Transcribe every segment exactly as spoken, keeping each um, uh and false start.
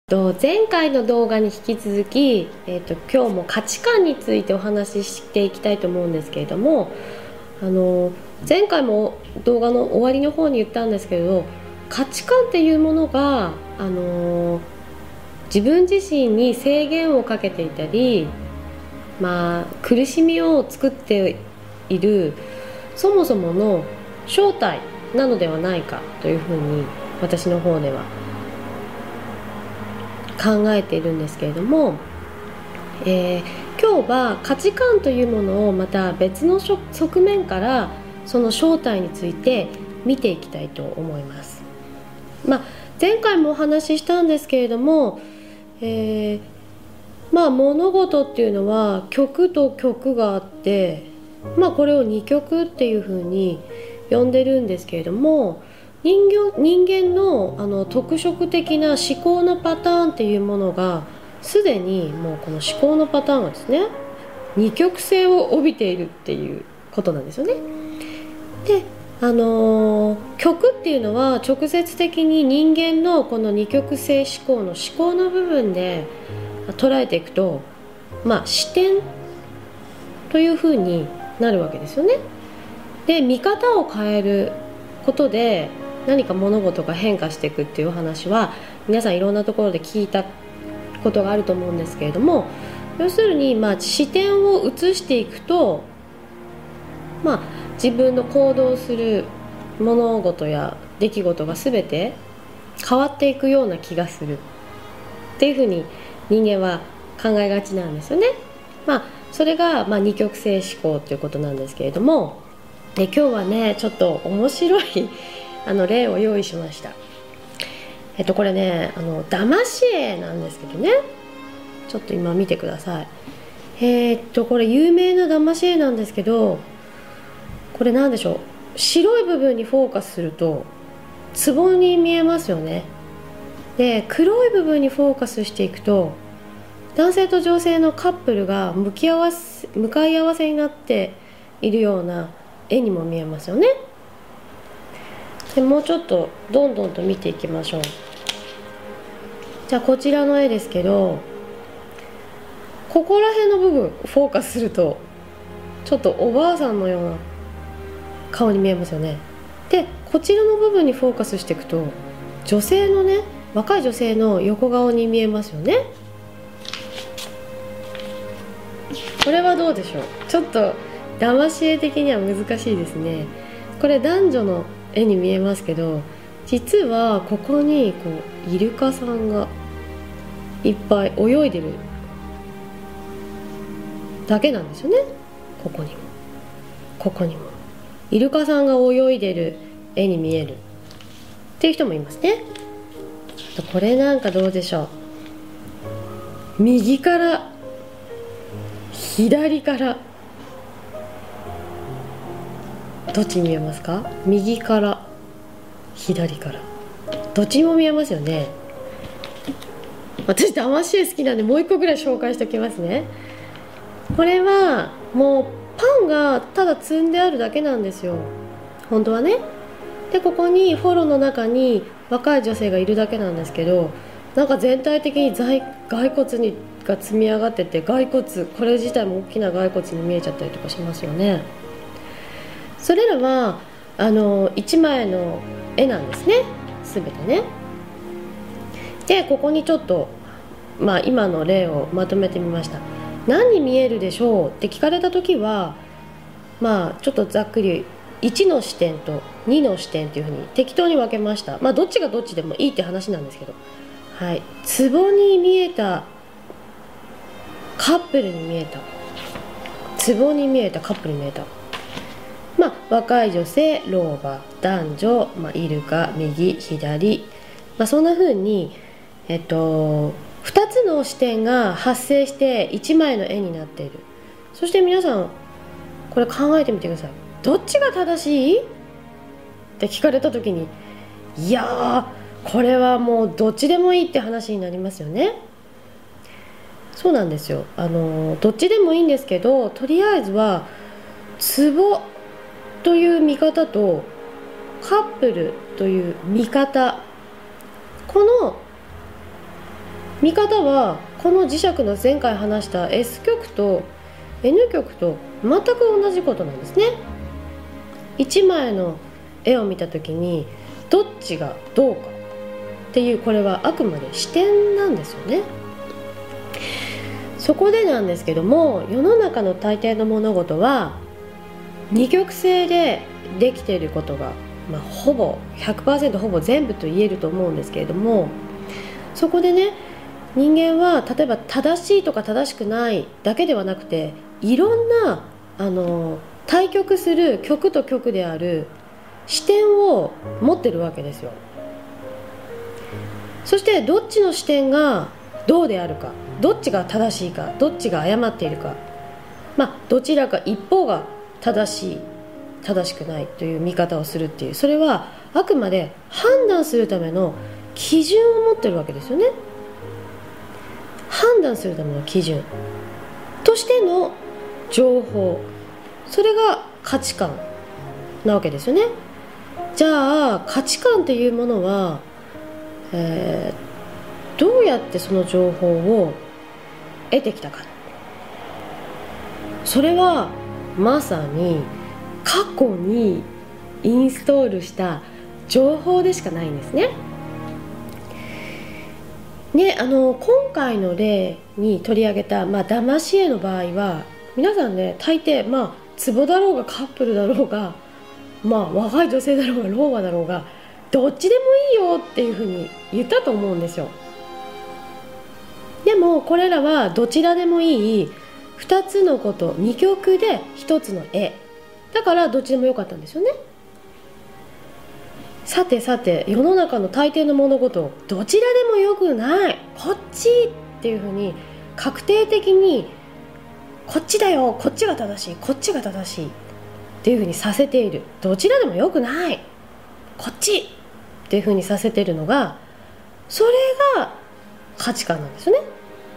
と前回の動画に引き続き、えーと、今日も価値観についてお話ししていきたいと思うんですけれども、あの前回も動画の終わりの方に言ったんですけど、価値観っていうものが、あの自分自身に制限をかけていたり、まあ、苦しみを作っているそもそもの正体なのではないかというふうに私の方では考えているんですけれども、えー、今日は価値観というものをまた別の側面からその正体について見ていきたいと思います。まあ、前回もお話ししたんですけれども、えー、まあ物事っていうのは極と極があって、まあ、これを二極っていうふうに呼んでるんですけれども、人間、人間の、あの特色的な思考のパターンっていうものがすでにもうこの思考のパターンがですね二極性を帯びているっていうことなんですよね。で、あのー、極っていうのは直接的に人間のこの二極性思考の思考の部分で捉えていくと、まあ視点というふうになるわけですよね。で、見方を変えることで何か物事が変化していくっていう話は皆さんいろんなところで聞いたことがあると思うんですけれども、要するに、まあ、視点を移していくと、まあ、自分の行動する物事や出来事が全て変わっていくような気がするっていうふうに人間は考えがちなんですよね。まあ、それが、まあ、二極性思考ということなんですけれども、で今日はねちょっと面白いあの例を用意しました。えっとこれね、あの騙し絵なんですけどね、ちょっと今見てください。えー、っとこれ有名な騙し絵なんですけど、これなんでしょう、白い部分にフォーカスすると壺に見えますよね。で、黒い部分にフォーカスしていくと男性と女性のカップルが向き合わせ向かい合わせになっているような絵にも見えますよね。でもうちょっとどんどんと見ていきましょう。じゃあこちらの絵ですけど、ここら辺の部分フォーカスするとちょっとおばあさんのような顔に見えますよね。で、こちらの部分にフォーカスしていくと女性のね、若い女性の横顔に見えますよね。これはどうでしょう。ちょっと騙し絵的には難しいですね。これ男女の絵に見えますけど、実はここにこうイルカさんがいっぱい泳いでるだけなんですよね。ここにもここにもイルカさんが泳いでる絵に見えるっていう人もいますね。あとこれなんかどうでしょう。右から左からどっちに見えますか？右から左からどっちにも見えますよね。私騙し絵好きなんでもう一個ぐらい紹介しておきますね。これはもうパンがただ積んであるだけなんですよ、本当はね。で、ここにフォローの中に若い女性がいるだけなんですけど、なんか全体的に骸骨にが積み上がってて、骸骨これ自体も大きな骸骨に見えちゃったりとかしますよね。それらはあのいちまいの絵なんですね、全てね。で、ここにちょっと、まあ、今の例をまとめてみました。何に見えるでしょうって聞かれた時は、まあちょっとざっくりいちの視点とにの視点というふうに適当に分けました。まあどっちがどっちでもいいって話なんですけど、はい、壺に見えたカップルに見えた壺に見えたカップルに見えた、まあ、若い女性、老婆、男女、まあ、イルカ、右、左、まあ、そんな風に、えっと、ふたつの視点が発生していちまいの絵になっている。そして皆さんこれ考えてみてください。どっちが正しいって聞かれた時に、いやーこれはもうどっちでもいいって話になりますよね。そうなんですよ。あのどっちでもいいんですけど、とりあえずは壺という見方とカップルという見方、この見方はこの磁石の前回話した エス 極と エヌ 極と全く同じことなんですね。いちまいの絵を見た時にどっちがどうかっていう、これはあくまで視点なんですよね。そこでなんですけども、世の中の大抵の物事は二極性でできていることが、まあ、ほぼ ひゃくパーセント ほぼ全部と言えると思うんですけれども、そこでね、人間は例えば正しいとか正しくないだけではなくて、いろんなあの対極する極と極である視点を持ってるわけですよ。そしてどっちの視点がどうであるか、どっちが正しいか、どっちが誤っているか、まあ、どちらか一方が正しい正しくないという見方をするっていう、それはあくまで判断するための基準を持ってるわけですよね。判断するための基準としての情報、それが価値観なわけですよね。じゃあ価値観っていうものは、えー、どうやってその情報を得てきたか。それはまさに過去にインストールした情報でしかないんですね。ね、あの今回の例に取り上げた、まあ、騙し絵の場合は皆さんね、大抵、まあ、ツボだろうがカップルだろうが、まあ、若い女性だろうが老婆だろうが、どっちでもいいよっていうふうに言ったと思うんですよ。でもこれらはどちらでもいいふたつのこと、に極でひとつの絵だから、どっちでもよかったんですよね。さてさて、世の中の大抵の物事、どちらでもよくない、こっちっていうふうに確定的に、こっちだよ、こっちが正しい、こっちが正しいっていうふうにさせている、どちらでもよくない、こっちっていうふうにさせているのが、それが価値観なんですよね。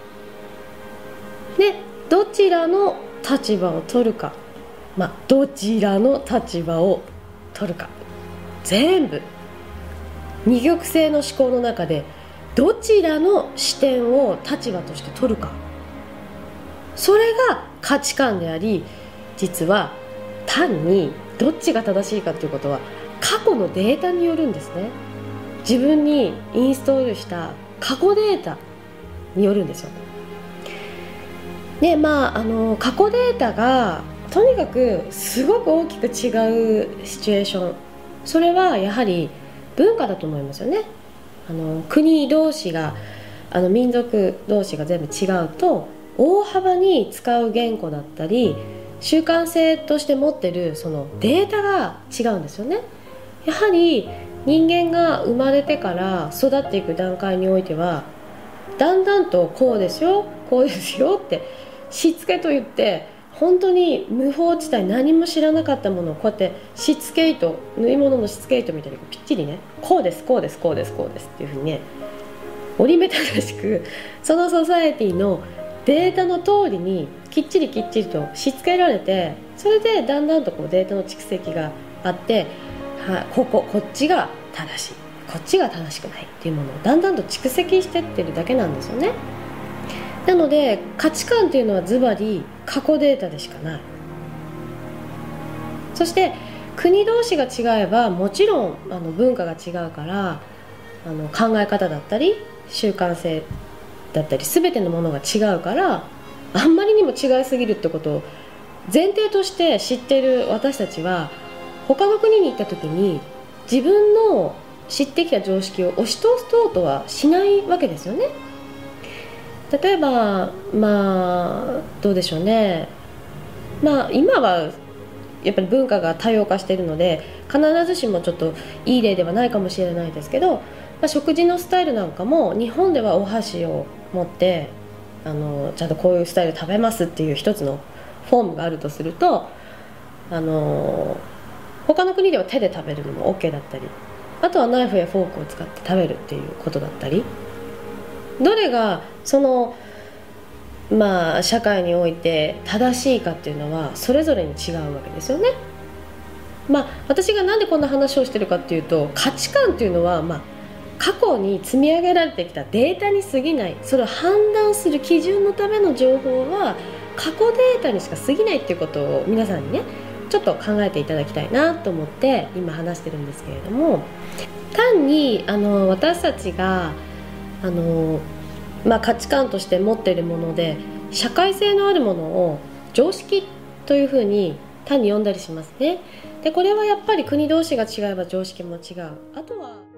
で、どちらの立場を取るか、まあ、どちらの立場を取るか、全部二極性の思考の中でどちらの視点を立場として取るか、それが価値観であり、実は単にどっちが正しいかということは過去のデータによるんですね。自分にインストールした過去データによるんですよ。で、まあ、あの過去データがとにかくすごく大きく違うシチュエーション、それはやはり文化だと思いますよね。あの国同士が、あの民族同士が全部違うと、大幅に使う言語だったり習慣性として持ってるそのデータが違うんですよね。やはり人間が生まれてから育っていく段階においては、だんだんとこうですよ、こうですよってしつけと言って、本当に無法地帯、何も知らなかったものをこうやってしつけ糸、縫い物のしつけ糸みたいにぴっちりね、こうですこうですこうですこうですっていうふうにね、折り目正しくそのソサエティのデータの通りにきっちりきっちりとしつけられて、それでだんだんとこうデータの蓄積があって、はこここっちが正しい、こっちが正しくないっていうものをだんだんと蓄積してってるだけなんですよね。なので価値観っていうのはズバリ過去データでしかない。そして国同士が違えばもちろんあの文化が違うから、あの考え方だったり習慣性だったり全てのものが違うから、あんまりにも違いすぎるってことを前提として知っている私たちは、他の国に行った時に自分の知ってきた常識を押し通そうとはしないわけですよね。例えば、まあどうでしょうね、まあ今はやっぱり文化が多様化しているので必ずしもちょっといい例ではないかもしれないですけど、まあ、食事のスタイルなんかも日本ではお箸を持ってあのちゃんとこういうスタイル食べますっていう一つのフォームがあるとすると、あの他の国では手で食べるのも OK だったり、あとはナイフやフォークを使って食べるっていうことだったり、どれがそのまあ社会において正しいかっていうのはそれぞれに違うわけですよね。まあ私がなんでこんな話をしてるかっていうと、価値観っていうのはまあ過去に積み上げられてきたデータに過ぎない、それを判断する基準のための情報は過去データにしか過ぎないっていうことを皆さんにねちょっと考えていただきたいなと思って今話してるんですけれども、単にあの私たちがあの、まあ、価値観として持っているもので社会性のあるものを常識というふうに単に呼んだりしますね。でこれはやっぱり国同士が違えば常識も違う。あとは